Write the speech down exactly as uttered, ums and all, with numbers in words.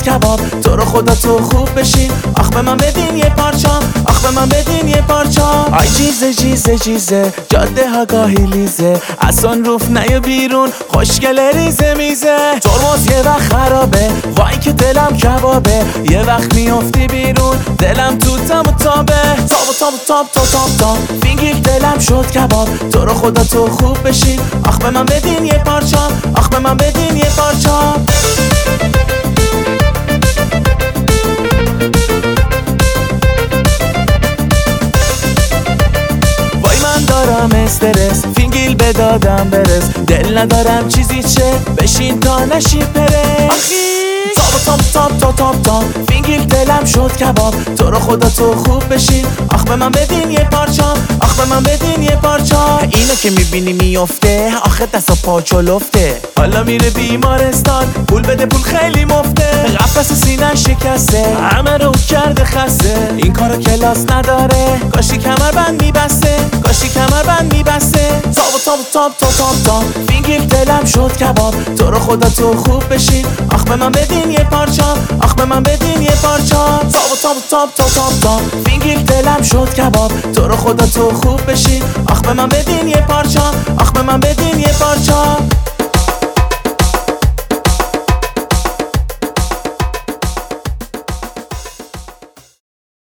شد کباب، تو رو خدا تو خوب بشین، آخ به من بدین یه پارچام، آخ به من بدین یه پارچام. آی جیزه جیزه جیزه جاده ها گاهی لیزه، اصلا روف نیا بیرون خوشگل ریزه میزه. ترمز یه وقت خرابه وای که دلم کبابه، یه وقت میافتی بیرون دلم تو تم و تابه. تاب و تاب و تاب تا تاب تا فینگیر دلم شد کباب، تو رو خدا تو خوب بشین، آخ به من بدین یه پارچام، آخ به من بدین یه پارچام. دارم استرس فینگیل بدادم برس، دل ندارم چیزی چه بشین تا نشی پرس. آخی تاب تاب تاب تاب تاب فینگیل دلم شد کباب، تو رو خدا تو خوب بشین، آخ به من بدین یه پارچام، آخ به من بدین یه پارچام. اینو که میبینی میفته آخه دست و پا چلفته، حالا میره بیمارستان پول بده پول خیلی مفته. قفس سینه شکسته همه رو کرده خسته، این کارو کلاس نداره کاشی کمربند میبسته، کاشی کمربند میبسته. تاب و تاب و تاب تا تاب تا فینگیل دلم شد کباب، تو رو خدا تو خوب بشین، آخ به من بدین یه پارچام، آخ به من بدین یه پارچام. تاب و تاب و تاب تا تاب تا فینگیل دلم شد کباب، تو رو خدا تو خوب بشین، آخ به من بدین یه پارچام، آخ به من بدین یه پارچام.